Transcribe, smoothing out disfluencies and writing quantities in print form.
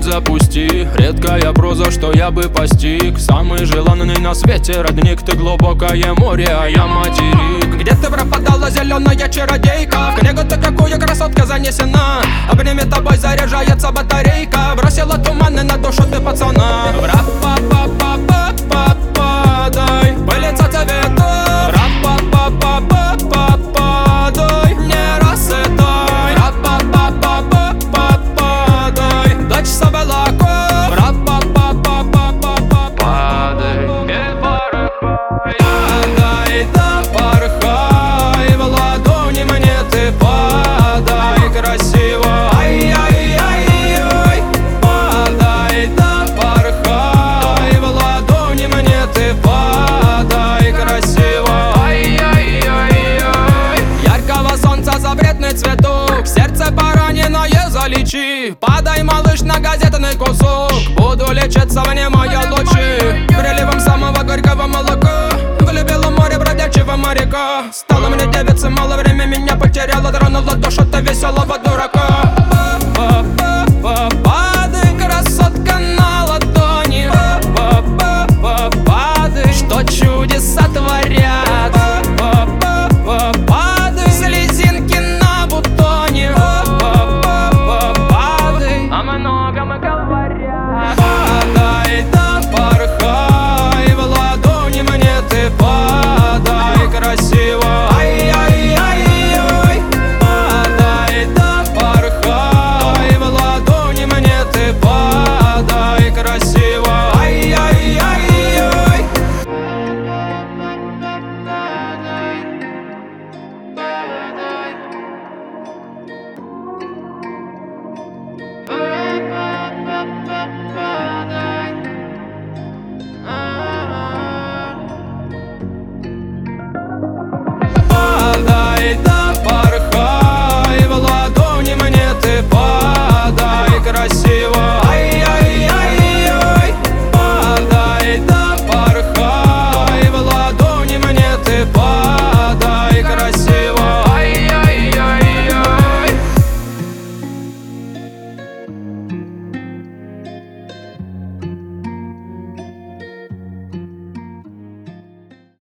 запусти. Редкая проза, что я бы постиг. Самый желанный на свете родник. Ты глубокое море, а я материк. Где ты пропадала, зеленая чародейка? В книгу ты какую красотка занесена. Обнимет тобой заряжается батарейка. Бросила туманы на душу ты пацана. Дай пылится цветов. Дай не рассытай. Дочь соболаков. Падай и порхай. Падай да порхай. В ладони мне ты падай красиво. Ай-яй-яй-яй. Падай да порхай. В ладони мне ты падай красиво. Ай-яй-яй-яй. Яркого солнца запретный цветок. Сердце пораненное залечи. Падай, малыш, на газетный кусок. Буду лечиться, внимая лучи. Приливом самого горького молока. Влюбила море бродячего моряка. Стала мне девицей, мало время меня потеряла. Тронула душу ты веселого дурака.